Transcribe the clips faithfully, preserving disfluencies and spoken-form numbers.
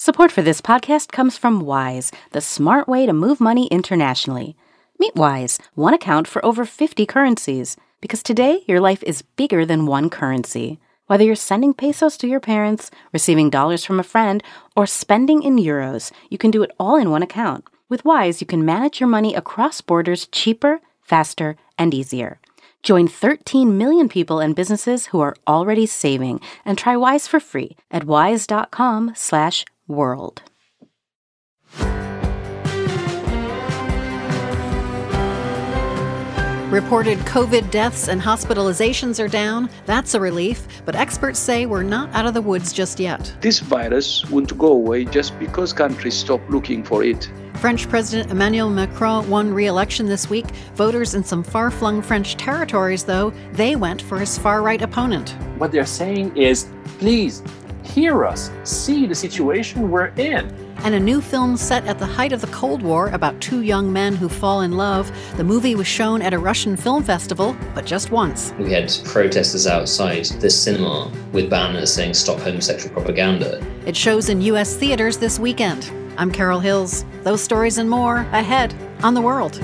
Support for this podcast comes from Wise, the smart way to move money internationally. Meet Wise, one account for over fifty currencies. Because today, your life is bigger than one currency. Whether you're sending pesos to your parents, receiving dollars from a friend, or spending in euros, you can do it all in one account. With Wise, you can manage your money across borders cheaper, faster, and easier. Join thirteen million people and businesses who are already saving and try Wise for free at wise.com slash world. Reported COVID deaths and hospitalizations are down. That's a relief, but experts say we're not out of the woods just yet. This virus won't go away just because countries stop looking for it. French President Emmanuel Macron won re-election this week. Voters in some far-flung French territories, though, they went for his far-right opponent. What they're saying is, please, hear us, see the situation we're in. And a new film set at the height of the Cold War about two young men who fall in love. The movie was shown at a Russian film festival, but just once. We had protesters outside the cinema with banners saying "Stop homosexual propaganda." It shows in U S theaters this weekend. I'm Carol Hills. Those stories and more ahead on The World.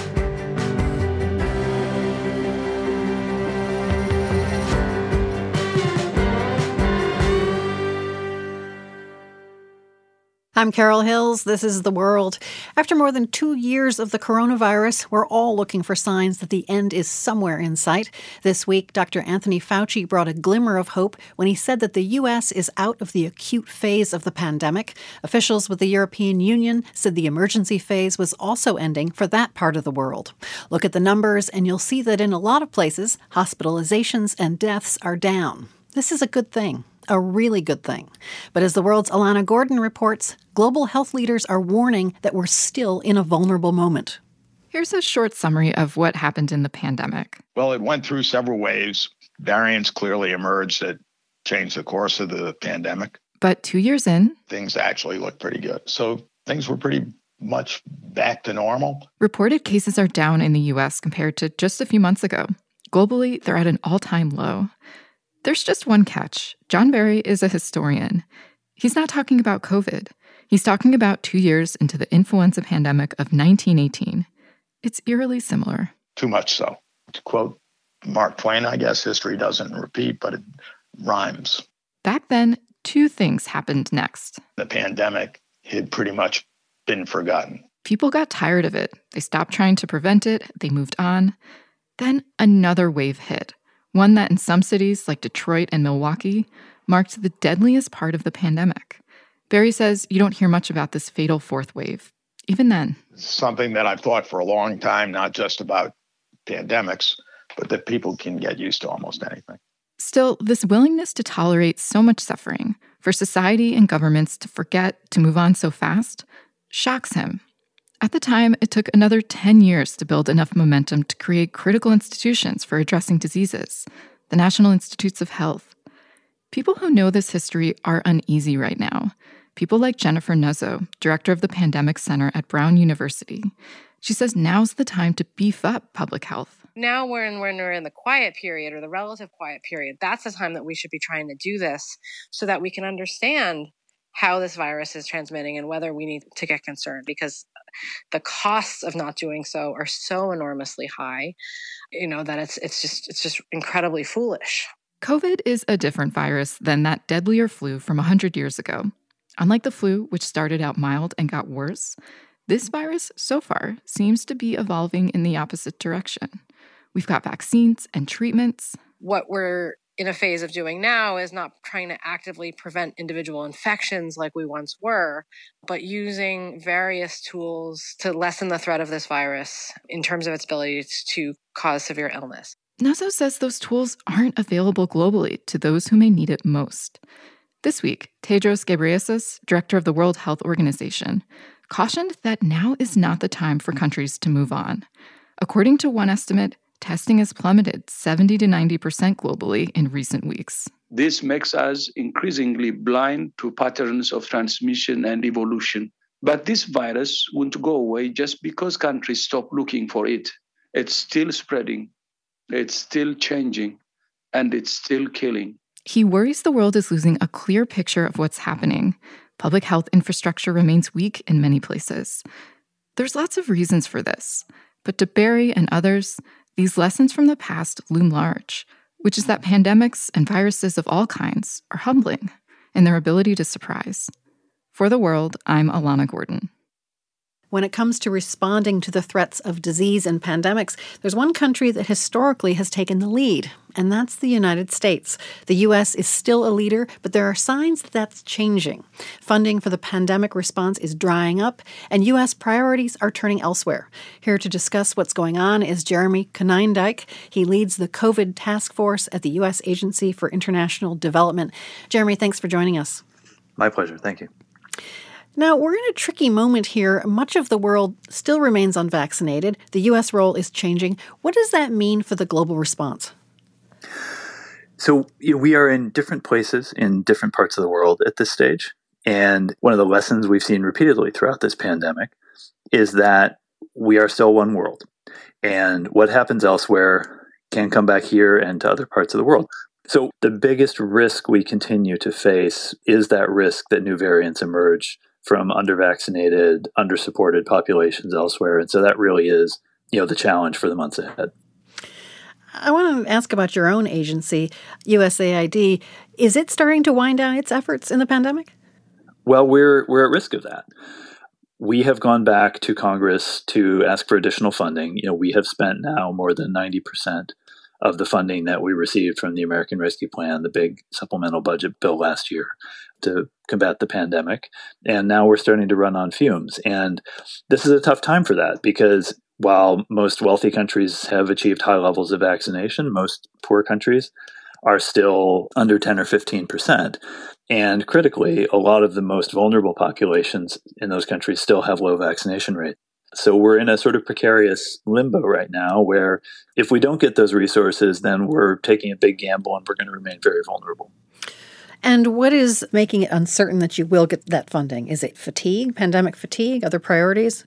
I'm Carol Hills. This is The World. After more than two years of the coronavirus, we're all looking for signs that the end is somewhere in sight. This week, Doctor Anthony Fauci brought a glimmer of hope when he said that the U S is out of the acute phase of the pandemic. Officials with the European Union said the emergency phase was also ending for that part of the world. Look at the numbers, and you'll see that in a lot of places, hospitalizations and deaths are down. This is a good thing. A really good thing. But as The World's Alana Gordon reports, global health leaders are warning that we're still in a vulnerable moment. Here's a short summary of what happened in the pandemic. Well, it went through several waves. Variants clearly emerged that changed the course of the pandemic. But two years in, things actually look pretty good. So things were pretty much back to normal. Reported cases are down in the U S compared to just a few months ago. Globally, they're at an all-time low. There's just one catch. John Barry is a historian. He's not talking about COVID. He's talking about two years into the influenza pandemic of nineteen eighteen. It's eerily similar. Too much so. To quote Mark Twain, I guess, history doesn't repeat, but it rhymes. Back then, two things happened next. The pandemic had pretty much been forgotten. People got tired of it. They stopped trying to prevent it. They moved on. Then another wave hit. One that in some cities, like Detroit and Milwaukee, marked the deadliest part of the pandemic. Barry says you don't hear much about this fatal fourth wave, even then. It's something that I've thought for a long time, not just about pandemics, but that people can get used to almost anything. Still, this willingness to tolerate so much suffering, for society and governments to forget to move on so fast, shocks him. At the time, it took another ten years to build enough momentum to create critical institutions for addressing diseases, the National Institutes of Health. People who know this history are uneasy right now. People like Jennifer Nuzzo, director of the Pandemic Center at Brown University. She says now's the time to beef up public health. Now we're in, when we're in the quiet period or the relative quiet period, that's the time that we should be trying to do this so that we can understand how this virus is transmitting and whether we need to get concerned, because the costs of not doing so are so enormously high, you know, that it's it's just it's just incredibly foolish. COVID is a different virus than that deadlier flu from one hundred years ago. Unlike the flu, which started out mild and got worse, this virus, so far, seems to be evolving in the opposite direction. We've got vaccines and treatments. What we're in a phase of doing now is not trying to actively prevent individual infections like we once were, but using various tools to lessen the threat of this virus in terms of its ability to cause severe illness. Nuzzo says those tools aren't available globally to those who may need it most. This week, Tedros Ghebreyesus, director of the World Health Organization, cautioned that now is not the time for countries to move on. According to one estimate, testing has plummeted seventy to ninety percent globally in recent weeks. This makes us increasingly blind to patterns of transmission and evolution. But this virus won't go away just because countries stop looking for it. It's still spreading, it's still changing, and it's still killing. He worries the world is losing a clear picture of what's happening. Public health infrastructure remains weak in many places. There's lots of reasons for this, but to Barry and others, these lessons from the past loom large, which is that pandemics and viruses of all kinds are humbling in their ability to surprise. For The World, I'm Alana Gordon. When it comes to responding to the threats of disease and pandemics, there's one country that historically has taken the lead, and that's the United States. The U S is still a leader, but there are signs that that's changing. Funding for the pandemic response is drying up, and U S priorities are turning elsewhere. Here to discuss what's going on is Jeremy Konyndyk. He leads the COVID task force at the U S Agency for International Development. Jeremy, thanks for joining us. My pleasure. Thank you. Now, we're in a tricky moment here. Much of the world still remains unvaccinated. The U S role is changing. What does that mean for the global response? So you know, we are in different places in different parts of the world at this stage. And one of the lessons we've seen repeatedly throughout this pandemic is that we are still one world. And what happens elsewhere can come back here and to other parts of the world. So the biggest risk we continue to face is that risk that new variants emerge from undervaccinated, undersupported populations elsewhere. And so that really is, you know, the challenge for the months ahead. I want to ask about your own agency, U S A I D. Is it starting to wind down its efforts in the pandemic? Well, we're we're at risk of that. We have gone back to Congress to ask for additional funding. You know, we have spent now more than ninety percent of the funding that we received from the American Rescue Plan, the big supplemental budget bill last year, to combat the pandemic. And now we're starting to run on fumes. And this is a tough time for that because while most wealthy countries have achieved high levels of vaccination, most poor countries are still under ten or fifteen percent. And critically, a lot of the most vulnerable populations in those countries still have low vaccination rates. So we're in a sort of precarious limbo right now where if we don't get those resources, then we're taking a big gamble and we're going to remain very vulnerable. And what is making it uncertain that you will get that funding? Is it fatigue, pandemic fatigue, other priorities?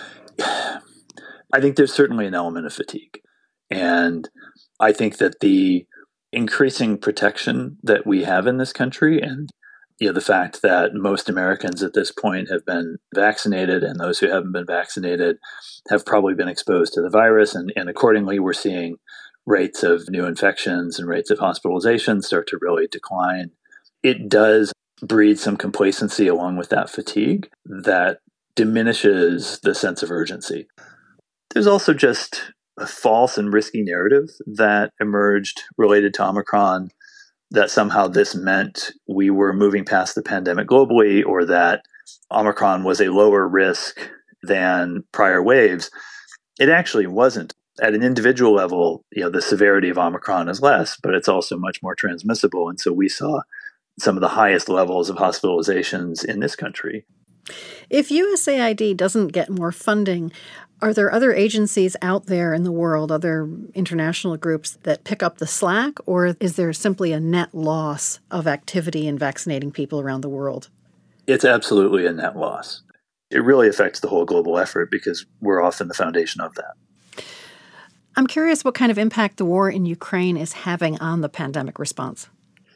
I think there's certainly an element of fatigue. And I think that the increasing protection that we have in this country and you know, the fact that most Americans at this point have been vaccinated and those who haven't been vaccinated have probably been exposed to the virus. And, and accordingly, we're seeing rates of new infections and rates of hospitalization start to really decline. It does breed some complacency along with that fatigue that diminishes the sense of urgency. There's also just a false and risky narrative that emerged related to Omicron that somehow this meant we were moving past the pandemic globally or that Omicron was a lower risk than prior waves. It actually wasn't. At an individual level, you know, the severity of Omicron is less, but it's also much more transmissible. And so we saw some of the highest levels of hospitalizations in this country. If U S A I D doesn't get more funding, are there other agencies out there in the world, other international groups that pick up the slack, or is there simply a net loss of activity in vaccinating people around the world? It's absolutely a net loss. It really affects the whole global effort because we're often the foundation of that. I'm curious what kind of impact the war in Ukraine is having on the pandemic response.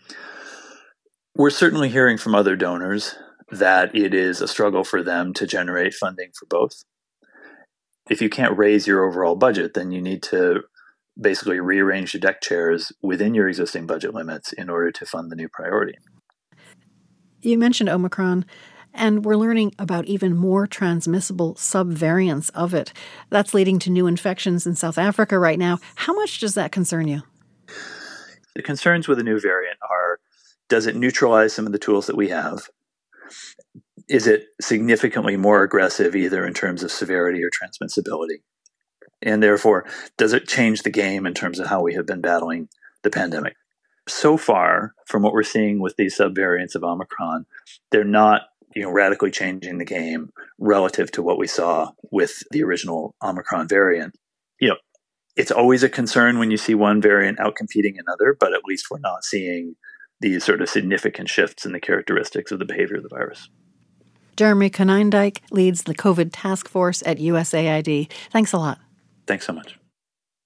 We're certainly hearing from other donors that it is a struggle for them to generate funding for both. If you can't raise your overall budget, then you need to basically rearrange your deck chairs within your existing budget limits in order to fund the new priority. You mentioned Omicron, and we're learning about even more transmissible subvariants of it. That's leading to new infections in South Africa right now. How much does that concern you? The concerns with a new variant are, does it neutralize some of the tools that we have? Is it significantly more aggressive either in terms of severity or transmissibility? And therefore, does it change the game in terms of how we have been battling the pandemic? So far, from what we're seeing with these subvariants of Omicron, they're not you know, radically changing the game relative to what we saw with the original Omicron variant. You know, it's always a concern when you see one variant outcompeting another, but at least we're not seeing these sort of significant shifts in the characteristics of the behavior of the virus. Jeremy Konyndyk leads the COVID task force at U S A I D. Thanks a lot. Thanks so much.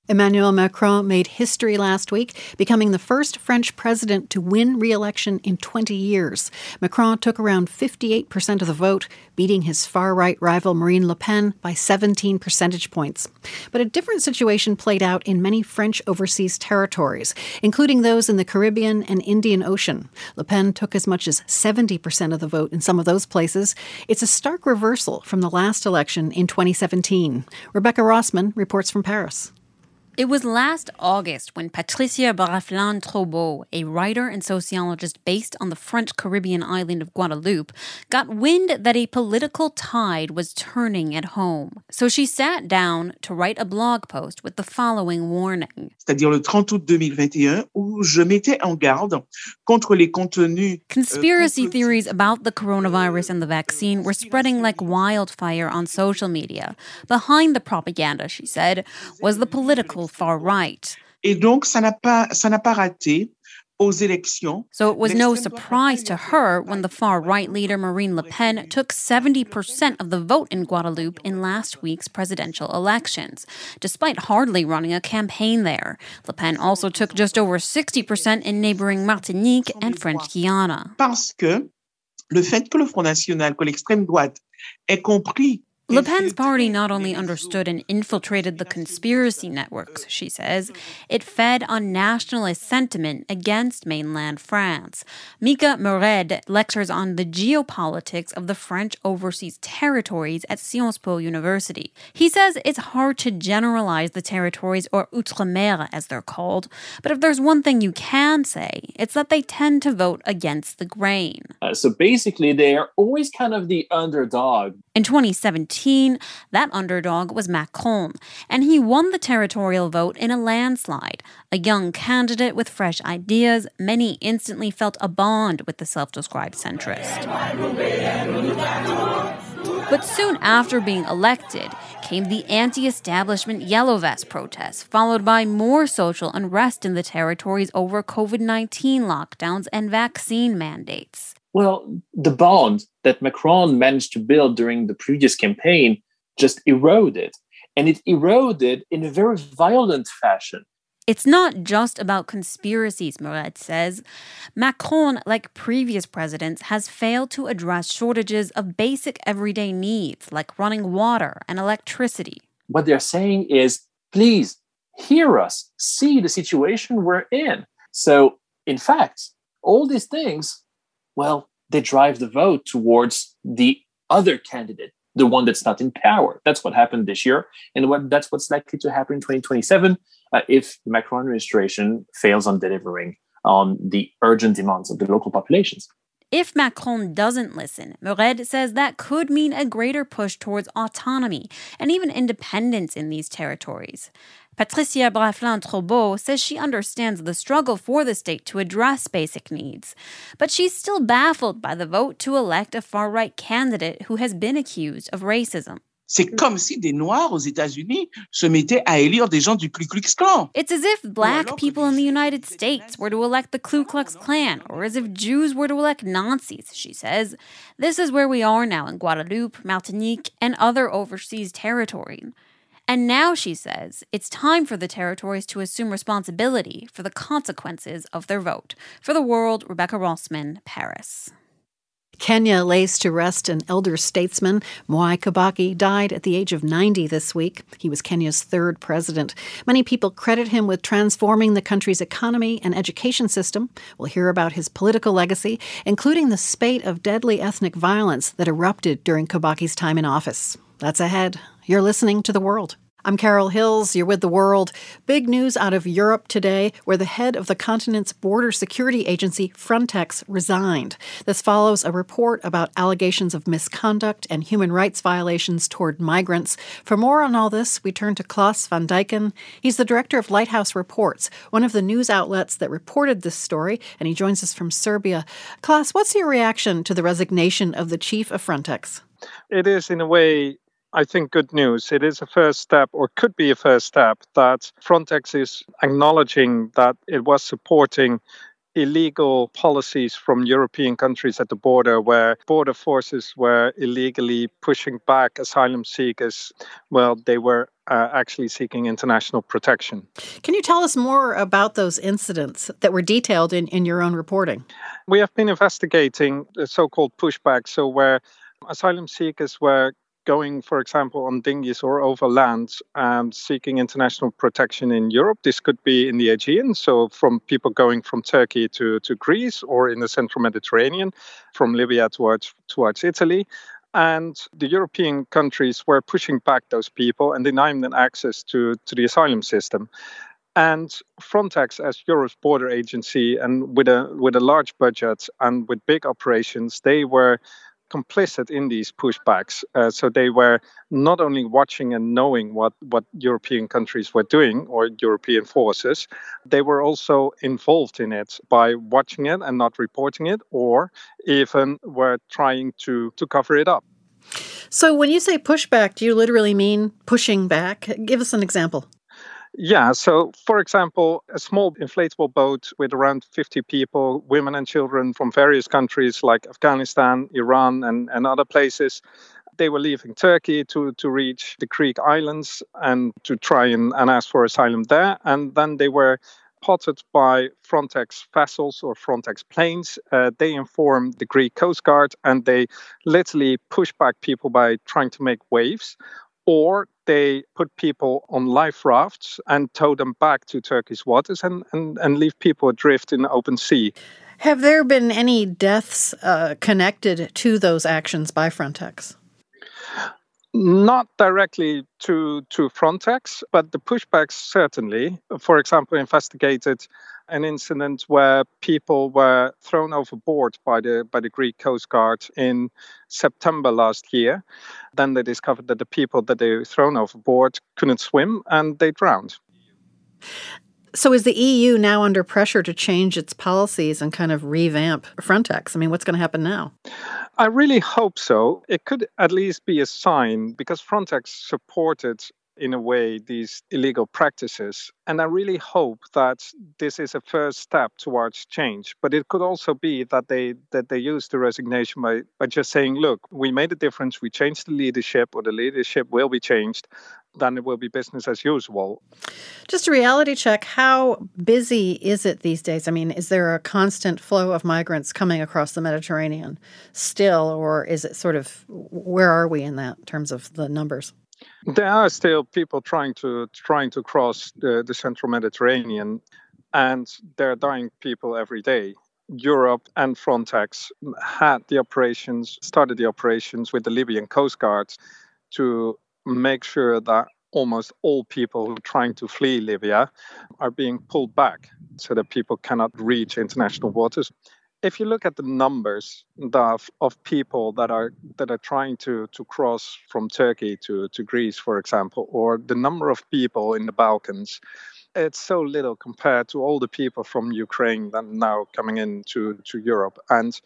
Emmanuel Macron made history last week, becoming the first French president to win re-election in twenty years. Macron took around fifty-eight percent of the vote, beating his far-right rival Marine Le Pen by seventeen percentage points. But a different situation played out in many French overseas territories, including those in the Caribbean and Indian Ocean. Le Pen took as much as seventy percent of the vote in some of those places. It's a stark reversal from the last election in twenty seventeen. Rebecca Rossman reports from Paris. It was last August when Patricia Braflin-Trobeau, a writer and sociologist based on the French Caribbean island of Guadeloupe, got wind that a political tide was turning at home. So she sat down to write a blog post with the following warning. C'est-à-dire le trente août deux mille vingt et un, où je mettais en garde contre les contenus. Conspiracy theories about the coronavirus and the vaccine were spreading like wildfire on social media. Behind the propaganda, she said, was the political far right. Et donc, ça n'a pas, ça n'a pas raté aux élections. So it was no surprise to her when the far-right leader Marine Le Pen took seventy percent of the vote in Guadeloupe in last week's presidential elections, despite hardly running a campaign there. Le Pen also took just over sixty percent in neighboring Martinique and French Guiana. Parce que le fait que le Front National, que l'extrême droite ait compris. Le Pen's party not only understood and infiltrated the conspiracy networks, she says, it fed on nationalist sentiment against mainland France. Mika Mered lectures on the geopolitics of the French overseas territories at Sciences Po University. He says it's hard to generalize the territories, or outre-mer as they're called, but if there's one thing you can say, it's that they tend to vote against the grain. Uh, so basically, they are always kind of the underdog. In twenty seventeen, that underdog was Macron, and he won the territorial vote in a landslide. A young candidate with fresh ideas, many instantly felt a bond with the self-described centrist. But soon after being elected came the anti-establishment Yellow Vest protests, followed by more social unrest in the territories over covid nineteen lockdowns and vaccine mandates. Well, the bond that Macron managed to build during the previous campaign just eroded, and it eroded in a very violent fashion. It's not just about conspiracies, Mered says. Macron, like previous presidents, has failed to address shortages of basic everyday needs like running water and electricity. What they're saying is, please, hear us, see the situation we're in. So, in fact, all these things, well, they drive the vote towards the other candidate, the one that's not in power. That's what happened this year, and what, that's what's likely to happen in twenty twenty-seven uh, if the Macron administration fails on delivering on the urgent demands of the local populations. If Macron doesn't listen, Mered says that could mean a greater push towards autonomy and even independence in these territories. Patricia Braflin-Trobeau says she understands the struggle for the state to address basic needs, but she's still baffled by the vote to elect a far-right candidate who has been accused of racism. C'est comme si des Noirs aux États-Unis se mettaient à élire des gens du Ku Klux Klan. It's as if black people in the United States were to elect the Ku Klux Klan, or as if Jews were to elect Nazis, she says. This is where we are now in Guadeloupe, Martinique, and other overseas territories. And now, she says, it's time for the territories to assume responsibility for the consequences of their vote. For The World, Rebecca Rossman, Paris. Kenya lays to rest an elder statesman. Mwai Kibaki died at the age of ninety this week. He was Kenya's third president. Many people credit him with transforming the country's economy and education system. We'll hear about his political legacy, including the spate of deadly ethnic violence that erupted during Kibaki's time in office. That's ahead. You're listening to The World. I'm Carol Hills. You're with The World. Big news out of Europe today, where the head of the continent's border security agency, Frontex, resigned. This follows a report about allegations of misconduct and human rights violations toward migrants. For more on all this, we turn to Klaas van Dijken. He's the director of Lighthouse Reports, one of the news outlets that reported this story, and he joins us from Serbia. Klaas, what's your reaction to the resignation of the chief of Frontex? It is, in a way, I think, good news. It is a first step, or could be a first step, that Frontex is acknowledging that it was supporting illegal policies from European countries at the border where border forces were illegally pushing back asylum seekers. Well, they were uh, actually seeking international protection. Can you tell us more about those incidents that were detailed in, in your own reporting? We have been investigating the so-called pushback, so where asylum seekers were going, for example, on dinghies or over land, um, seeking international protection in Europe. This could be in the Aegean, so from people going from Turkey to, to Greece, or in the central Mediterranean, from Libya towards, towards Italy. And the European countries were pushing back those people and denying them access to, to the asylum system. And Frontex, as Europe's border agency, and with a with a large budget and with big operations, they were complicit in these pushbacks. Uh, so they were not only watching and knowing what, what European countries were doing, or European forces, they were also involved in it by watching it and not reporting it, or even were trying to, to cover it up. So when you say pushback, do you literally mean pushing back? Give us an example. Yeah, so for example, a small inflatable boat with around fifty people, women and children from various countries like Afghanistan, Iran, and, and other places. They were leaving Turkey to, to reach the Greek islands and to try and, and ask for asylum there. And then they were spotted by Frontex vessels or Frontex planes. Uh, they informed the Greek Coast Guard, and they literally pushed back people by trying to make waves. Or they put people on life rafts and tow them back to Turkish waters and, and, and leave people adrift in the open sea. Have there been any deaths uh, connected to those actions by Frontex? Not directly to, to Frontex, but the pushbacks certainly. For example, investigated an incident where people were thrown overboard by the by the Greek Coast Guard in September last year. Then they discovered that the people that they were thrown overboard couldn't swim and they drowned. So is the E U now under pressure to change its policies and kind of revamp Frontex? I mean, what's going to happen now? I really hope so. It could at least be a sign, because Frontex supported, in a way, these illegal practices. And I really hope that this is a first step towards change. But it could also be that they that they use the resignation by, by just saying, look, we made a difference, we changed the leadership, or the leadership will be changed, then it will be business as usual. Just a reality check, how busy is it these days? I mean, is there a constant flow of migrants coming across the Mediterranean still, or is it sort of, where are we in that in terms of the numbers? There are still people trying to trying to cross the, the central Mediterranean, and there are dying people every day. Europe and Frontex had the operations, started the operations with the Libyan Coast Guard to make sure that almost all people who are trying to flee Libya are being pulled back so that people cannot reach international waters. If you look at the numbers of, of people that are that are trying to, to cross from Turkey to, to Greece, for example, or the number of people in the Balkans, it's so little compared to all the people from Ukraine that are now coming into to Europe. And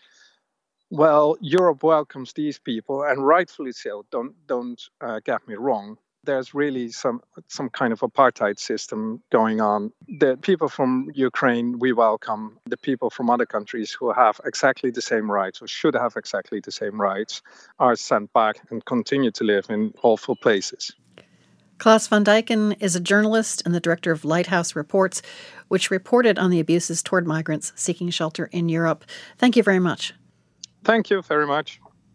well, Europe welcomes these people, and rightfully so. Don't don't uh, get me wrong. There's really some some kind of apartheid system going on. The people from Ukraine we welcome. The people from other countries who have exactly the same rights, or should have exactly the same rights, are sent back and continue to live in awful places. Klaas van Dijken is a journalist and the director of Lighthouse Reports, which reported on the abuses toward migrants seeking shelter in Europe. Thank you very much. Thank you very much.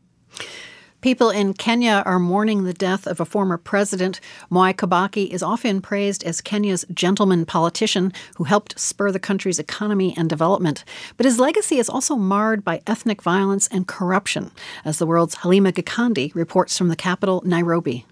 People in Kenya are mourning the death of a former president. Mwai Kibaki is often praised as Kenya's gentleman politician who helped spur the country's economy and development. But his legacy is also marred by ethnic violence and corruption, as the world's Halima Gikandi reports from the capital, Nairobi.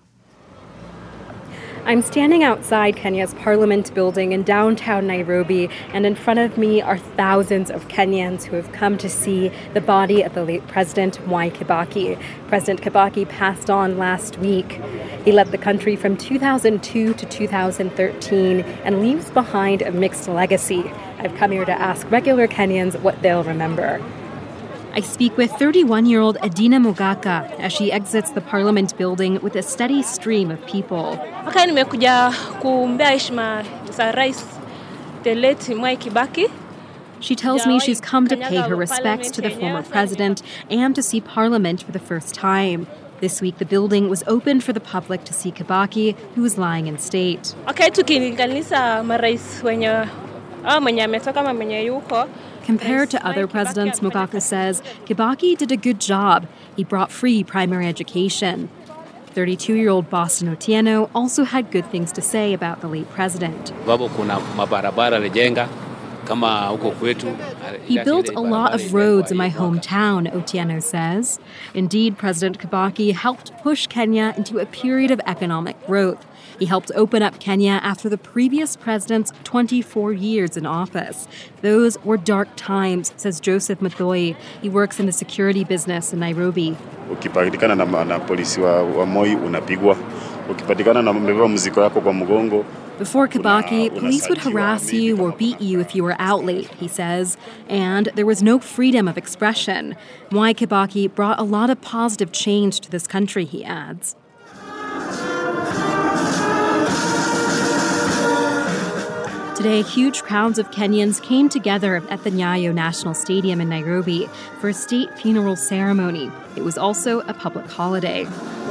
I'm standing outside Kenya's Parliament building in downtown Nairobi, and in front of me are thousands of Kenyans who have come to see the body of the late President Mwai Kibaki. President Kibaki passed on last week. He led the country from two thousand two to two thousand thirteen and leaves behind a mixed legacy. I've come here to ask regular Kenyans what they'll remember. I speak with thirty-one-year-old Adina Mugaka as she exits the Parliament building with a steady stream of people. Haka nimekuja kuombea heshima za Rais the late Mwai Kibaki. She tells me she's come to pay her respects to the former president and to see Parliament for the first time. This week, the building was opened for the public to see Kibaki, who was lying in state. Compared to other presidents, Mogaka says, Kibaki did a good job. He brought free primary education. thirty-two-year-old Boston Otieno also had good things to say about the late president. He built a lot of roads in my hometown, Otieno says. Indeed, President Kibaki helped push Kenya into a period of economic growth. He helped open up Kenya after the previous president's twenty-four years in office. Those were dark times, says Joseph Mathoi. He works in the security business in Nairobi. Ukipatikana na polisi wa Moi unapigwa. Ukipatikana na umebeba mzigo wako kwa mgongo. Before Kibaki, police would harass you or beat you if you were out late, he says, and there was no freedom of expression. Mwai Kibaki brought a lot of positive change to this country, he adds. Today, huge crowds of Kenyans came together at the Nyayo National Stadium in Nairobi for a state funeral ceremony. It was also a public holiday.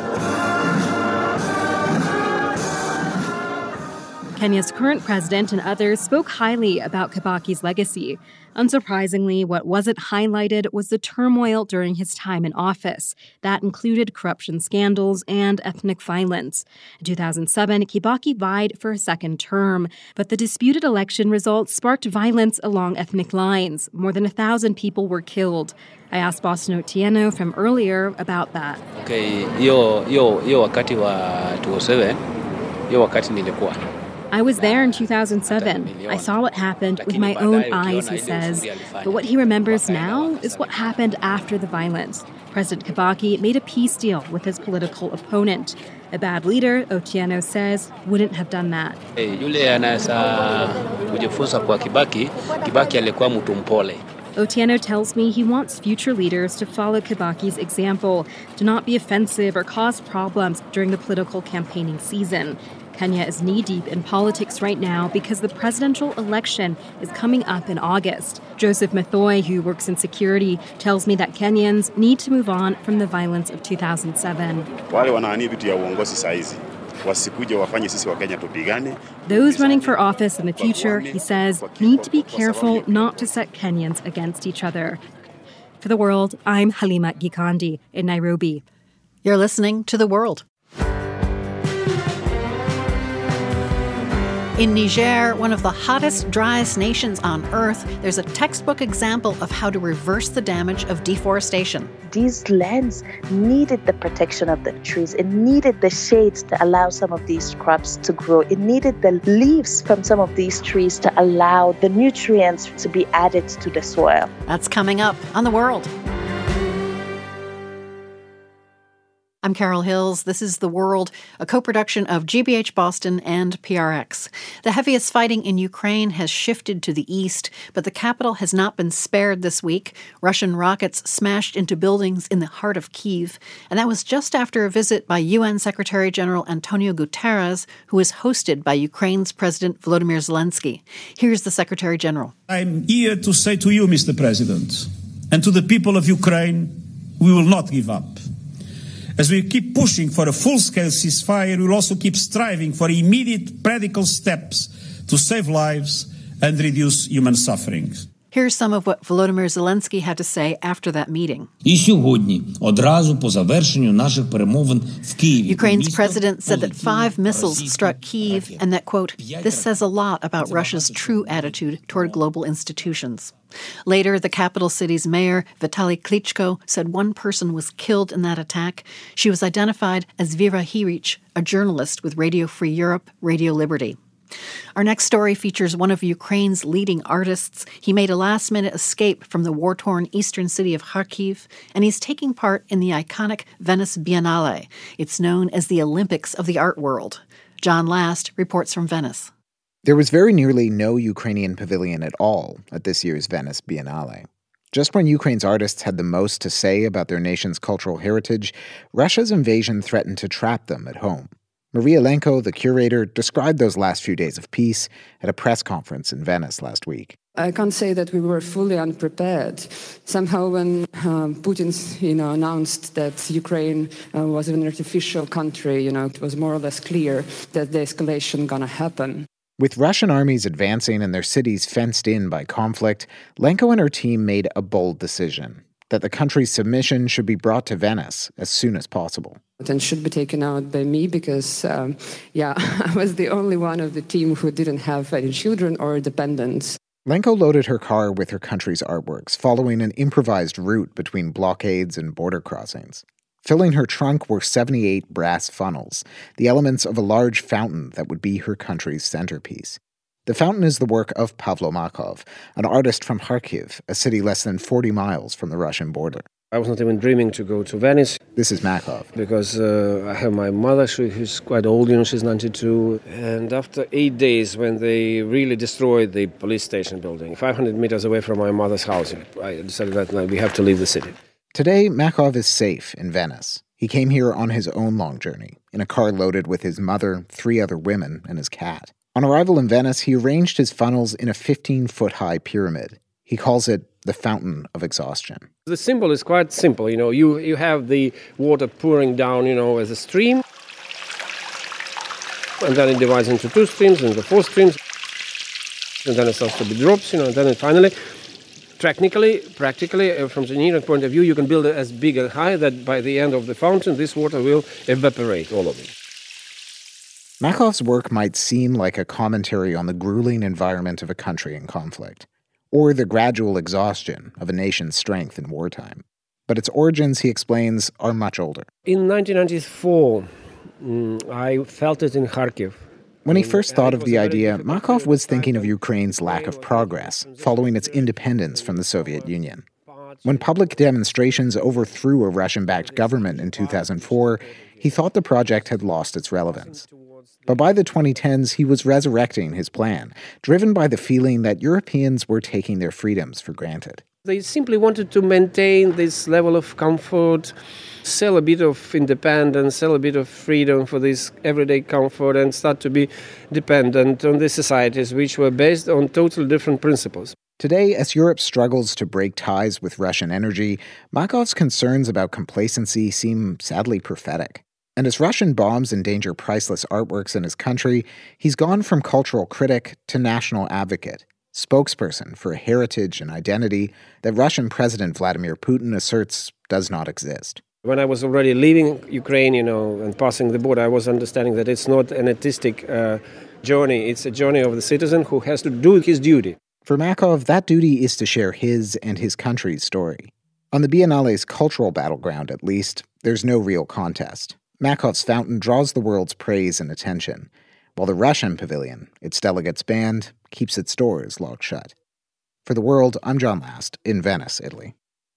Kenya's current president and others spoke highly about Kibaki's legacy. Unsurprisingly, what wasn't highlighted was the turmoil during his time in office. That included corruption scandals and ethnic violence. In two thousand seven, Kibaki vied for a second term, but the disputed election results sparked violence along ethnic lines. More than a thousand people were killed. I asked Boston Otieno from earlier about that. Okay, yo yo yo wakati wa two thousand seven, yo wakati nilikuwa I was there in two thousand seven. I saw what happened with my own eyes, he says. But what he remembers now is what happened after the violence. President Kibaki made a peace deal with his political opponent. A bad leader, Otieno says, wouldn't have done that. Yule anaweza kujifunza kwa Kibaki, Kibaki alikuwa mtu mpole. Otieno tells me he wants future leaders to follow Kibaki's example, to not be offensive or cause problems during the political campaigning season. Kenya is knee-deep in politics right now because the presidential election is coming up in August. Joseph Mathoi, who works in security, tells me that Kenyans need to move on from the violence of two thousand seven. Those running for office in the future, he says, need to be careful not to set Kenyans against each other. For The World, I'm Halima Gikandi in Nairobi. You're listening to The World. In Niger, one of the hottest, driest nations on Earth, there's a textbook example of how to reverse the damage of deforestation. These lands needed the protection of the trees. It needed the shades to allow some of these crops to grow. It needed the leaves from some of these trees to allow the nutrients to be added to the soil. That's coming up on The World. I'm Carol Hills. This is The World, a co-production of G B H Boston and P R X. The heaviest fighting in Ukraine has shifted to the east, but the capital has not been spared this week. Russian rockets smashed into buildings in the heart of Kyiv, and that was just after a visit by U N Secretary General Antonio Guterres, who was hosted by Ukraine's President Volodymyr Zelensky. Here's the Secretary General. I'm here to say to you, Mister President, and to the people of Ukraine, we will not give up. As we keep pushing for a full-scale ceasefire, we will also keep striving for immediate practical steps to save lives and reduce human suffering. Here's some of what Volodymyr Zelensky had to say after that meeting. Ukraine's president said that five missiles struck Kyiv and that, quote, this says a lot about Russia's true attitude toward global institutions. Later, the capital city's mayor, Vitaly Klitschko, said one person was killed in that attack. She was identified as Vera Hirich, a journalist with Radio Free Europe, Radio Liberty. Our next story features one of Ukraine's leading artists. He made a last-minute escape from the war-torn eastern city of Kharkiv, and he's taking part in the iconic Venice Biennale. It's known as the Olympics of the art world. John Last reports from Venice. There was very nearly no Ukrainian pavilion at all at this year's Venice Biennale. Just when Ukraine's artists had the most to say about their nation's cultural heritage, Russia's invasion threatened to trap them at home. Maria Lenko, the curator, described those last few days of peace at a press conference in Venice last week. I can't say that we were fully unprepared. Somehow when um, Putin, you know, announced that Ukraine uh, was an artificial country, you know, it was more or less clear that the escalation gonna happen. With Russian armies advancing and their cities fenced in by conflict, Lenko and her team made a bold decision that the country's submission should be brought to Venice as soon as possible. And should be taken out by me because, um, yeah, I was the only one of the team who didn't have any children or dependents. Lenko loaded her car with her country's artworks, following an improvised route between blockades and border crossings. Filling her trunk were seventy-eight brass funnels, the elements of a large fountain that would be her country's centerpiece. The fountain is the work of Pavlo Makov, an artist from Kharkiv, a city less than forty miles from the Russian border. I was not even dreaming to go to Venice. This is Makov. Because uh, I have my mother, she, who's quite old, you know, she's ninety-two. And after eight days, when they really destroyed the police station building, five hundred meters away from my mother's house, I decided that no, we have to leave the city. Today, Makov is safe in Venice. He came here on his own long journey, in a car loaded with his mother, three other women, and his cat. On arrival in Venice, he arranged his funnels in a fifteen-foot-high pyramid. He calls it the Fountain of Exhaustion. The symbol is quite simple. You know, you, you have the water pouring down, you know, as a stream. And then it divides into two streams, into four streams. And then it starts to be drops, you know, and then it finally, technically, practically, uh, from the engineering point of view, you can build it as big and high that by the end of the fountain, this water will evaporate, all of it. Makov's work might seem like a commentary on the grueling environment of a country in conflict, or the gradual exhaustion of a nation's strength in wartime. But its origins, he explains, are much older. In nineteen ninety-four, mm, I felt it in Kharkiv. When he first thought of the idea, Makov was thinking of Ukraine's lack of progress following its independence from the Soviet Union. When public demonstrations overthrew a Russian-backed government in two thousand four, he thought the project had lost its relevance. But by the twenty tens, he was resurrecting his plan, driven by the feeling that Europeans were taking their freedoms for granted. They simply wanted to maintain this level of comfort, sell a bit of independence, sell a bit of freedom for this everyday comfort, and start to be dependent on the societies which were based on totally different principles. Today, as Europe struggles to break ties with Russian energy, Makov's concerns about complacency seem sadly prophetic. And as Russian bombs endanger priceless artworks in his country, he's gone from cultural critic to national advocate, spokesperson for a heritage and identity that Russian President Vladimir Putin asserts does not exist. When I was already leaving Ukraine, you know, and passing the border, I was understanding that it's not an artistic uh, journey. It's a journey of the citizen who has to do his duty. For Makov, that duty is to share his and his country's story. On the Biennale's cultural battleground, at least, there's no real contest. Makov's fountain draws the world's praise and attention, while the Russian pavilion, its delegates banned, keeps its doors locked shut. For The World, I'm John Last, in Venice, Italy.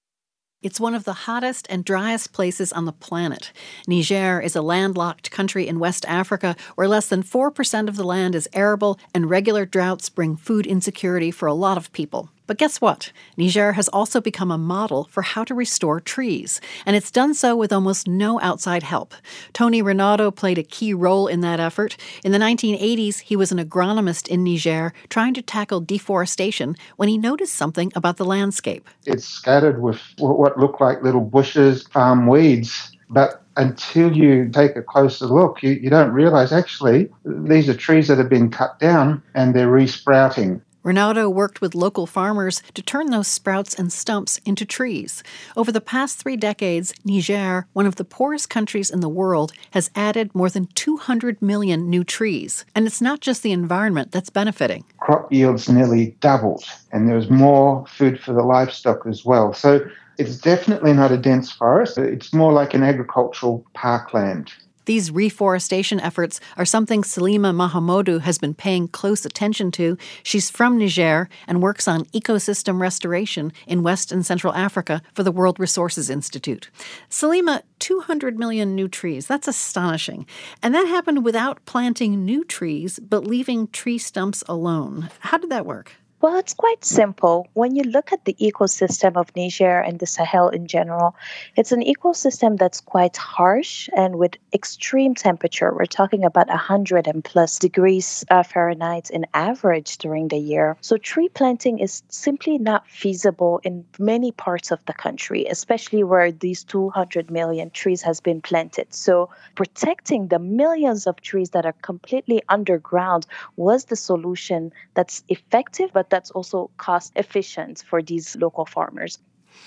It's one of the hottest and driest places on the planet. Niger is a landlocked country in West Africa where less than four percent of the land is arable, and regular droughts bring food insecurity for a lot of people. But guess what? Niger has also become a model for how to restore trees, and it's done so with almost no outside help. Tony Renato played a key role in that effort. In the nineteen eighties, he was an agronomist in Niger trying to tackle deforestation when he noticed something about the landscape. It's scattered with what look like little bushes, palm weeds, but until you take a closer look, you, you don't realize actually these are trees that have been cut down and they're resprouting. Renato worked with local farmers to turn those sprouts and stumps into trees. Over the past three decades, Niger, one of the poorest countries in the world, has added more than two hundred million new trees. And it's not just the environment that's benefiting. Crop yields nearly doubled, and there's more food for the livestock as well. So it's definitely not a dense forest. It's more like an agricultural parkland. These reforestation efforts are something Salima Mahamoudou has been paying close attention to. She's from Niger and works on ecosystem restoration in West and Central Africa for the World Resources Institute. Salima, two hundred million new trees, that's astonishing. And that happened without planting new trees, but leaving tree stumps alone. How did that work? Well, it's quite simple. When you look at the ecosystem of Niger and the Sahel in general, it's an ecosystem that's quite harsh and with extreme temperature. We're talking about one hundred and plus degrees uh, Fahrenheit in average during the year. So tree planting is simply not feasible in many parts of the country, especially where these two hundred million trees has been planted. So protecting the millions of trees that are completely underground was the solution that's effective, but that's also cost efficient for these local farmers.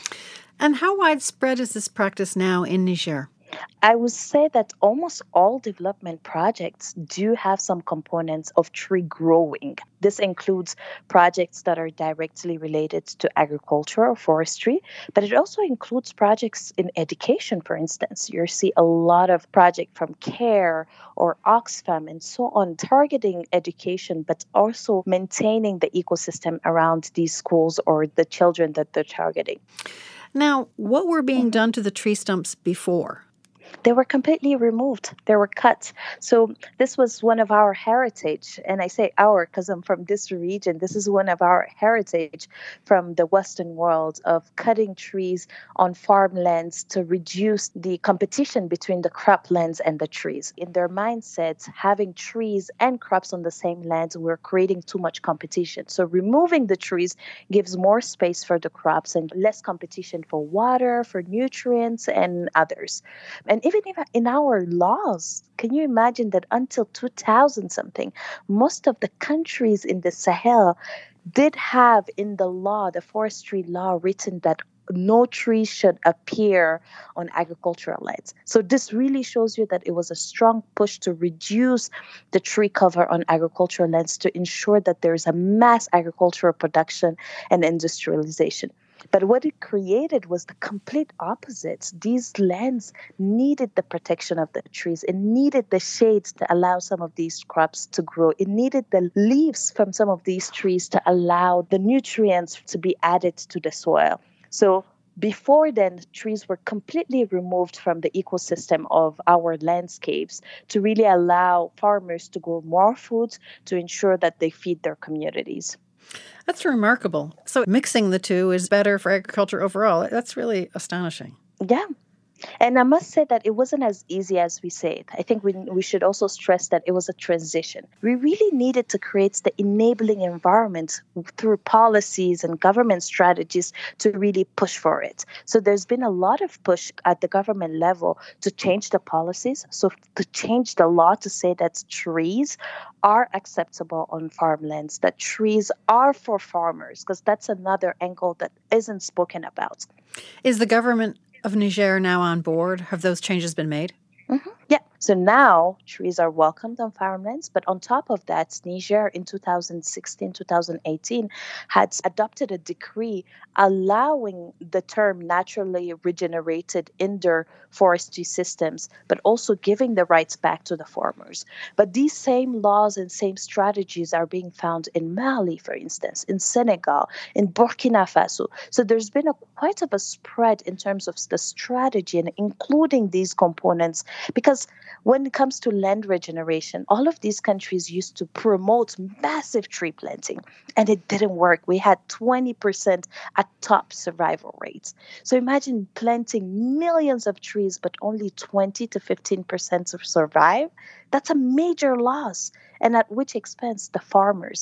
And how widespread is this practice now in Niger? I would say that almost all development projects do have some components of tree growing. This includes projects that are directly related to agriculture or forestry, but it also includes projects in education, for instance. You see a lot of projects from CARE or Oxfam and so on, targeting education, but also maintaining the ecosystem around these schools or the children that they're targeting. Now, what were being done to the tree stumps before? They were completely removed. They were cut. So this was one of our heritage. And I say our because I'm from this region. This is one of our heritage from the Western world of cutting trees on farmlands to reduce the competition between the croplands and the trees. In their mindsets, having trees and crops on the same land, we're creating too much competition. So removing the trees gives more space for the crops and less competition for water, for nutrients, and others. And even in our laws, can you imagine that until two thousand something, most of the countries in the Sahel did have in the law, the forestry law, written that no trees should appear on agricultural lands. So this really shows you that it was a strong push to reduce the tree cover on agricultural lands to ensure that there is a mass agricultural production and industrialization. But what it created was the complete opposite. These lands needed the protection of the trees. It needed the shades to allow some of these crops to grow. It needed the leaves from some of these trees to allow the nutrients to be added to the soil. So before then, trees were completely removed from the ecosystem of our landscapes to really allow farmers to grow more food to ensure that they feed their communities. That's remarkable. So mixing the two is better for agriculture overall. That's really astonishing. Yeah. And I must say that it wasn't as easy as we say it. I think we we should also stress that it was a transition. We really needed to create the enabling environment through policies and government strategies to really push for it. So there's been a lot of push at the government level to change the policies, so to change the law to say that trees are acceptable on farmlands, that trees are for farmers, because that's another angle that isn't spoken about. Is the government of Niger now on board? Have those changes been made? Mm-hmm. Yeah. So now trees are welcomed on farmlands. But on top of that, Niger in two thousand sixteen, two thousand eighteen had adopted a decree allowing the term naturally regenerated in their forestry systems, but also giving the rights back to the farmers. But these same laws and same strategies are being found in Mali, for instance, in Senegal, in Burkina Faso. So there's been a quite of a spread in terms of the strategy and including these components, because when it comes to land regeneration, all of these countries used to promote massive tree planting, and it didn't work. We had twenty percent at top survival rates. So imagine planting millions of trees, but only twenty to fifteen percent survive. That's a major loss, and at which expense? The farmers.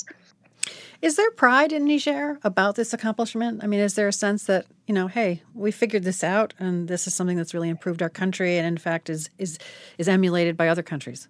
Is there pride in Niger about this accomplishment? I mean, is there a sense that, you know, hey, we figured this out and this is something that's really improved our country and in fact is is is emulated by other countries?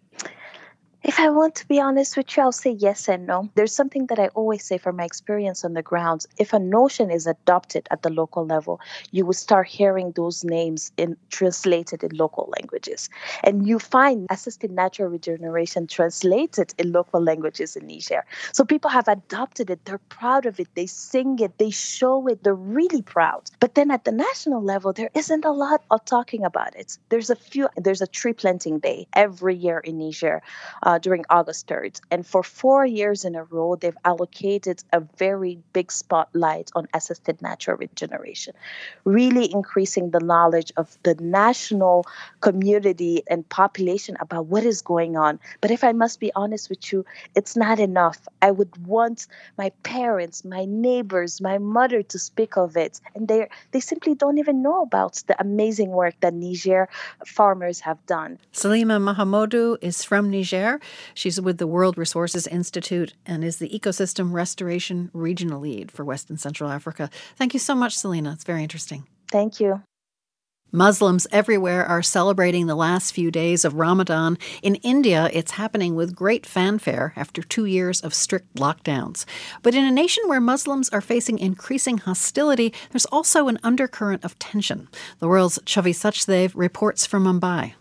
If I want to be honest with you, I'll say yes and no. There's something that I always say from my experience on the ground. If a notion is adopted at the local level, you will start hearing those names in translated in local languages. And you find assisted natural regeneration translated in local languages in Niger. So people have adopted it. They're proud of it. They sing it. They show it. They're really proud. But then at the national level, there isn't a lot of talking about it. There's a few. There's a tree planting day every year in Niger. Um, uh, during August third. And for four years in a row, they've allocated a very big spotlight on assisted natural regeneration, really increasing the knowledge of the national community and population about what is going on. But if I must be honest with you, it's not enough. I would want my parents, my neighbors, my mother to speak of it. And they they simply don't even know about the amazing work that Niger farmers have done. Salima Mahamadou is from Niger. She's with the World Resources Institute and is the Ecosystem Restoration Regional Lead for West and Central Africa. Thank you so much, Selena. It's very interesting. Thank you. Muslims everywhere are celebrating the last few days of Ramadan. In India, it's happening with great fanfare after two years of strict lockdowns. But in a nation where Muslims are facing increasing hostility, there's also an undercurrent of tension. The world's Chavi Sachdev reports from Mumbai.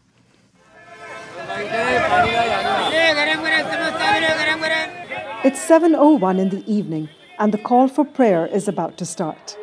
It's seven oh one in the evening, and the call for prayer is about to start.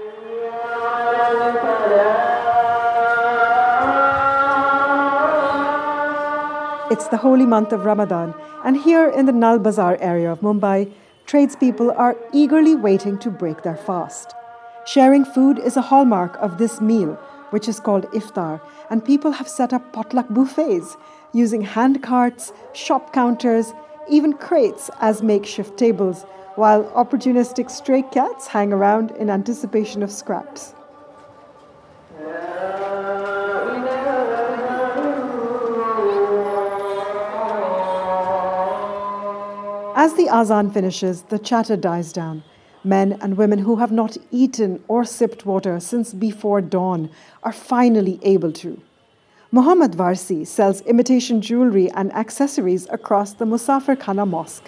It's the holy month of Ramadan, and here in the Nal Bazar area of Mumbai, tradespeople are eagerly waiting to break their fast. Sharing food is a hallmark of this meal, which is called iftar, and people have set up potluck buffets using hand carts, shop counters, even crates as makeshift tables, while opportunistic stray cats hang around in anticipation of scraps. As the azan finishes, the chatter dies down. Men and women who have not eaten or sipped water since before dawn are finally able to. Mohammad Varsi sells imitation jewelry and accessories across the Musafir Khana Mosque.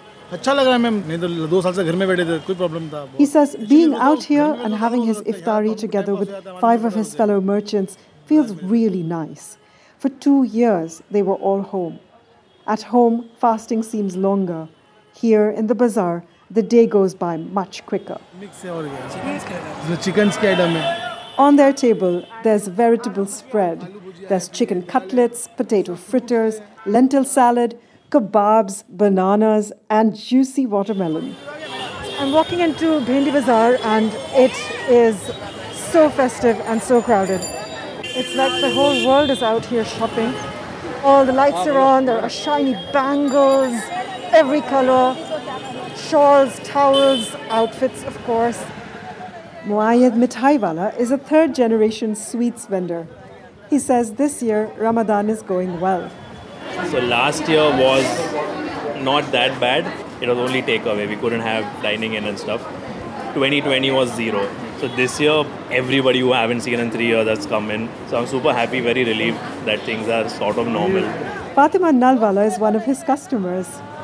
He says being out here and having his iftari together with five of his fellow merchants feels really nice. For two years, they were all home. At home, fasting seems longer. Here in the bazaar, the day goes by much quicker. On their table, there's a veritable spread. There's chicken cutlets, potato fritters, lentil salad, kebabs, bananas, and juicy watermelon. I'm walking into Bhendi Bazaar, and it is so festive and so crowded. It's like the whole world is out here shopping. All the lights are on, there are shiny bangles, every color, shawls, towels, outfits, of course. Muayyad Mithaiwala is a third-generation sweets vendor. He says this year Ramadan is going well. So last year was not that bad. It was only takeaway. We couldn't have dining in and stuff. twenty twenty was zero. So this year, everybody who I haven't seen in three years has come in. So I'm super happy, very relieved that things are sort of normal. Fatima Nalwala is one of his customers.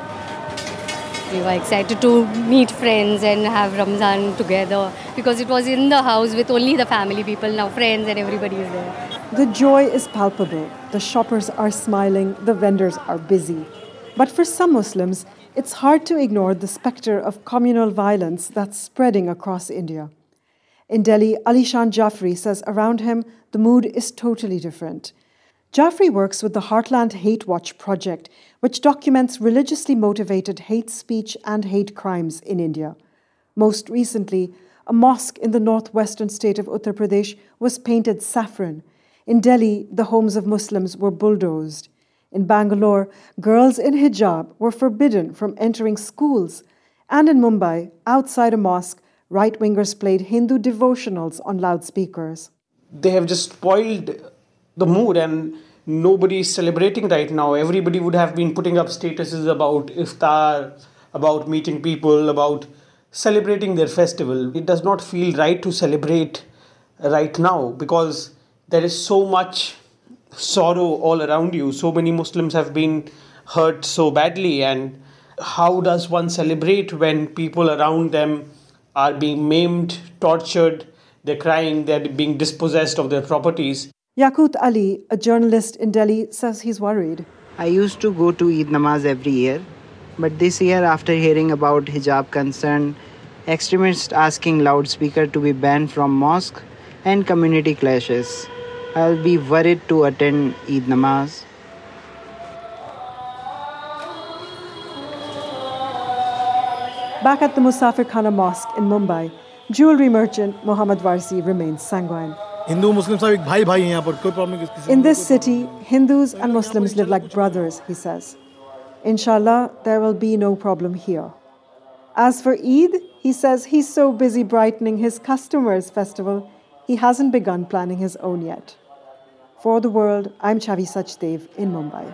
We were excited to meet friends and have Ramzan together because it was in the house with only the family people, now friends and everybody is there. The joy is palpable. The shoppers are smiling, the vendors are busy. But for some Muslims, it's hard to ignore the spectre of communal violence that's spreading across India. In Delhi, Alishan Jafri says around him, the mood is totally different. Jafri works with the Heartland Hate Watch project, which documents religiously motivated hate speech and hate crimes in India. Most recently, a mosque in the northwestern state of Uttar Pradesh was painted saffron. In Delhi, the homes of Muslims were bulldozed. In Bangalore, girls in hijab were forbidden from entering schools. And in Mumbai, outside a mosque, right-wingers played Hindu devotionals on loudspeakers. They have just spoiled the mood and nobody is celebrating right now. Everybody would have been putting up statuses about iftar, about meeting people, about celebrating their festival. It does not feel right to celebrate right now because there is so much sorrow all around you. So many Muslims have been hurt so badly, and how does one celebrate when people around them are being maimed, tortured, they're crying, they're being dispossessed of their properties? Yaqut Ali, a journalist in Delhi, says he's worried. I used to go to Eid Namaz every year, but this year, after hearing about hijab concern, extremists asking loudspeaker to be banned from mosque and community clashes, I'll be worried to attend Eid Namaz. Back at the Musafir Khana Mosque in Mumbai, jewelry merchant Mohammad Warsi remains sanguine. In this city, Hindus and Muslims live like brothers, he says. Inshallah, there will be no problem here. As for Eid, he says he's so busy brightening his customers' festival, he hasn't begun planning his own yet. For The World, I'm Chavi Sachdev in Mumbai.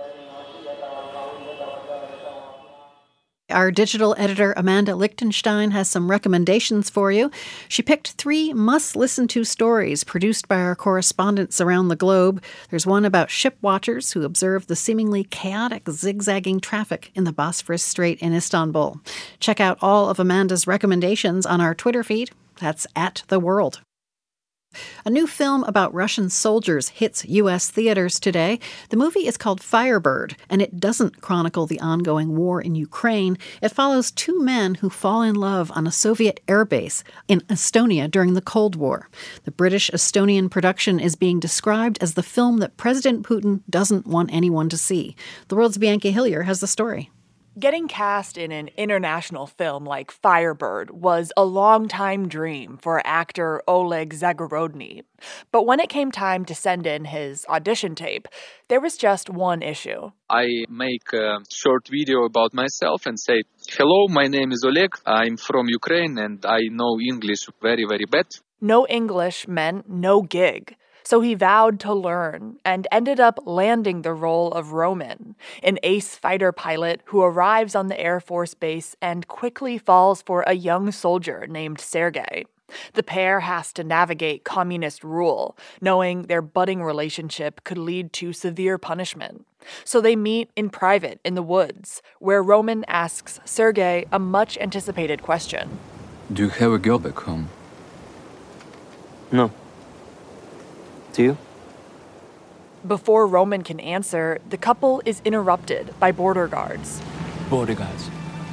Our digital editor, Amanda Lichtenstein, has some recommendations for you. She picked three must-listen-to stories produced by our correspondents around the globe. There's one about ship watchers who observe the seemingly chaotic, zigzagging traffic in the Bosphorus Strait in Istanbul. Check out all of Amanda's recommendations on our Twitter feed. That's at The World. A new film about Russian soldiers hits U S theaters today. The movie is called Firebird, and it doesn't chronicle the ongoing war in Ukraine. It follows two men who fall in love on a Soviet airbase in Estonia during the Cold War. The British-Estonian production is being described as the film that President Putin doesn't want anyone to see. The World's Bianca Hillier has the story. Getting cast in an international film like Firebird was a long-time dream for actor Oleg Zagorodny. But when it came time to send in his audition tape, there was just one issue. I make a short video about myself and say, "Hello, my name is Oleg. I'm from Ukraine and I know English very, very bad." No English meant no gig. So he vowed to learn and ended up landing the role of Roman, an ace fighter pilot who arrives on the Air Force base and quickly falls for a young soldier named Sergei. The pair has to navigate communist rule, knowing their budding relationship could lead to severe punishment. So they meet in private in the woods, where Roman asks Sergei a much-anticipated question. Do you have a girl back home? No. Do you? Before Roman can answer, the couple is interrupted by border guards. Border guards.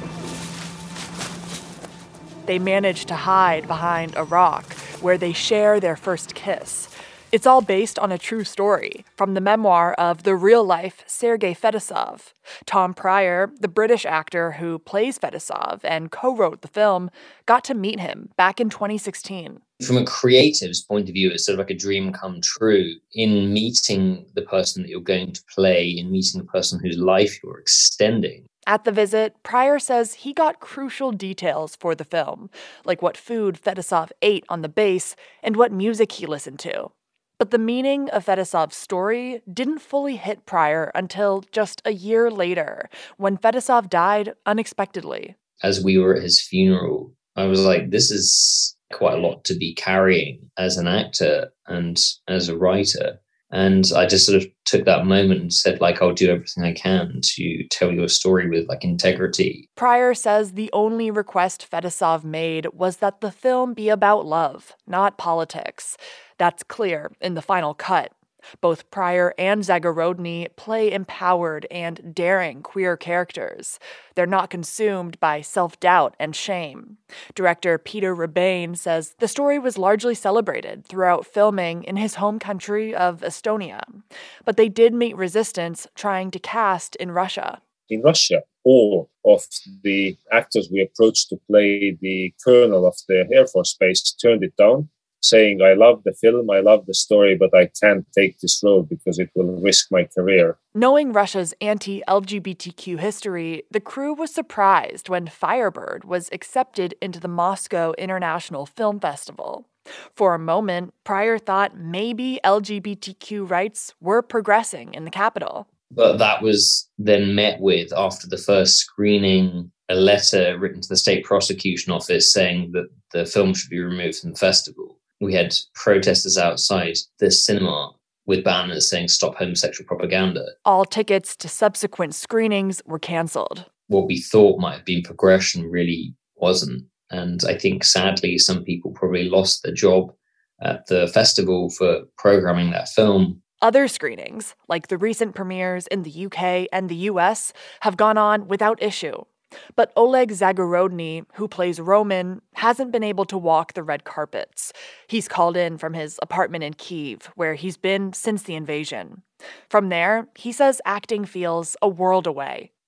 They manage to hide behind a rock, where they share their first kiss. It's all based on a true story from the memoir of the real-life Sergei Fedosov. Tom Pryor, the British actor who plays Fedosov and co-wrote the film, got to meet him back in twenty sixteen. From a creative's point of view, it's sort of like a dream come true in meeting the person that you're going to play, in meeting the person whose life you're extending. At the visit, Pryor says he got crucial details for the film, like what food Fedosov ate on the base and what music he listened to. But the meaning of Fedosov's story didn't fully hit Pryor until just a year later, when Fedosov died unexpectedly. As we were at his funeral, I was like, this is quite a lot to be carrying as an actor and as a writer. And I just sort of took that moment and said, like, I'll do everything I can to tell your story with, like, integrity. Pryor says the only request Fedosov made was that the film be about love, not politics. That's clear in the final cut. Both Pryor and Zagorodny play empowered and daring queer characters. They're not consumed by self-doubt and shame. Director Peter Rebane says the story was largely celebrated throughout filming in his home country of Estonia. But they did meet resistance trying to cast in Russia. In Russia, all of the actors we approached to play the colonel of the Air Force Base turned it down, saying, I love the film, I love the story, but I can't take this role because it will risk my career. Knowing Russia's anti-L G B T Q history, the crew was surprised when Firebird was accepted into the Moscow International Film Festival. For a moment, Pryor thought maybe L G B T Q rights were progressing in the capital. But that was then met with, after the first screening, a letter written to the state prosecution office saying that the film should be removed from the festival. We had protesters outside the cinema with banners saying stop homosexual propaganda. All tickets to subsequent screenings were cancelled. What we thought might have been progression really wasn't. And I think sadly some people probably lost their job at the festival for programming that film. Other screenings, like the recent premieres in the U K and the U S, have gone on without issue. But Oleg Zagorodny, who plays Roman, hasn't been able to walk the red carpets. He's called in from his apartment in Kyiv, where he's been since the invasion. From there, he says acting feels a world away.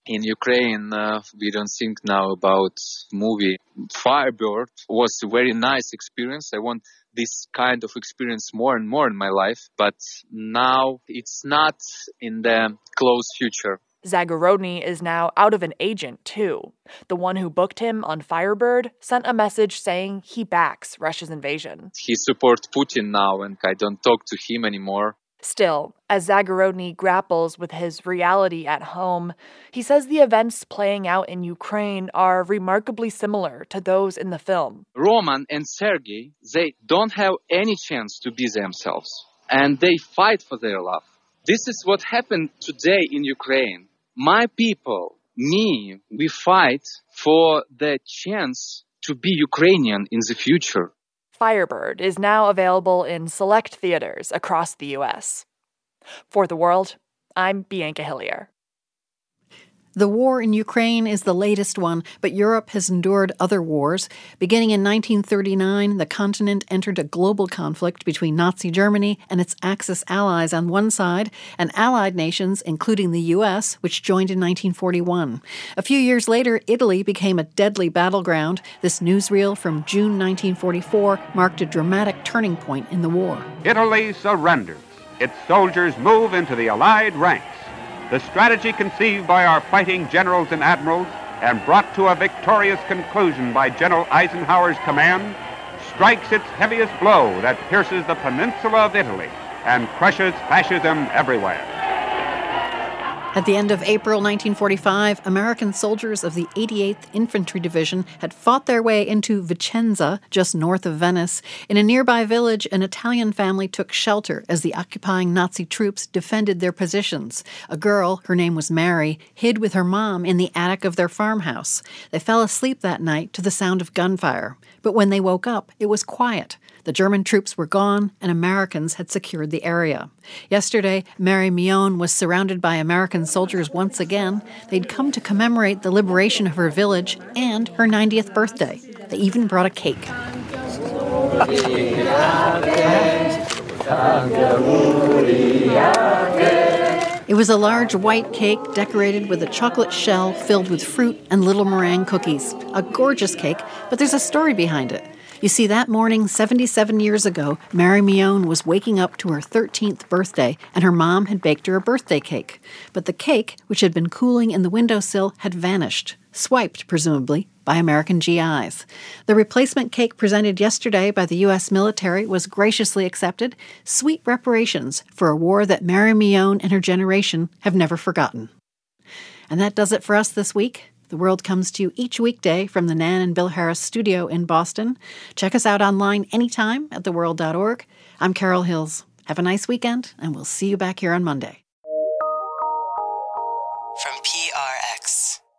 In Ukraine, uh, we don't think now about movie. Firebird was a very nice experience. I want this kind of experience more and more in my life, but now it's not in the close future. Zagorodny is now out of an agent, too. The one who booked him on Firebird sent a message saying he backs Russia's invasion. He supports Putin now, and I don't talk to him anymore. Still, as Zagorodny grapples with his reality at home, he says the events playing out in Ukraine are remarkably similar to those in the film. Roman and Sergei, they don't have any chance to be themselves, and they fight for their love. This is what happened today in Ukraine. My people, me, we fight for the chance to be Ukrainian in the future. Firebird is now available in select theaters across the U S. For The World, I'm Bianca Hillier. The war in Ukraine is the latest one, but Europe has endured other wars. Beginning in nineteen thirty-nine, the continent entered a global conflict between Nazi Germany and its Axis allies on one side, and allied nations, including the U S, which joined in nineteen forty-one. A few years later, Italy became a deadly battleground. This newsreel from June nineteen forty-four marked a dramatic turning point in the war. Italy surrenders. Its soldiers move into the Allied ranks. The strategy conceived by our fighting generals and admirals and brought to a victorious conclusion by General Eisenhower's command strikes its heaviest blow that pierces the peninsula of Italy and crushes fascism everywhere. At the end of April nineteen forty-five, American soldiers of the eighty-eighth Infantry Division had fought their way into Vicenza, just north of Venice. In a nearby village, an Italian family took shelter as the occupying Nazi troops defended their positions. A girl, her name was Mary, hid with her mom in the attic of their farmhouse. They fell asleep that night to the sound of gunfire. But when they woke up, it was quiet. The German troops were gone, and Americans had secured the area. Yesterday, Mary Mion was surrounded by American soldiers once again. They'd come to commemorate the liberation of her village and her ninetieth birthday. They even brought a cake. It was a large white cake decorated with a chocolate shell filled with fruit and little meringue cookies. A gorgeous cake, but there's a story behind it. You see, that morning, seventy-seven years ago, Mary Mion was waking up to her thirteenth birthday, and her mom had baked her a birthday cake. But the cake, which had been cooling in the windowsill, had vanished, swiped, presumably, by American G Is. The replacement cake presented yesterday by the U S military was graciously accepted, sweet reparations for a war that Mary Mion and her generation have never forgotten. And that does it for us this week. The World comes to you each weekday from the Nan and Bill Harris studio in Boston. Check us out online anytime at the world dot org. I'm Carol Hills. Have a nice weekend, and we'll see you back here on Monday. From P R X.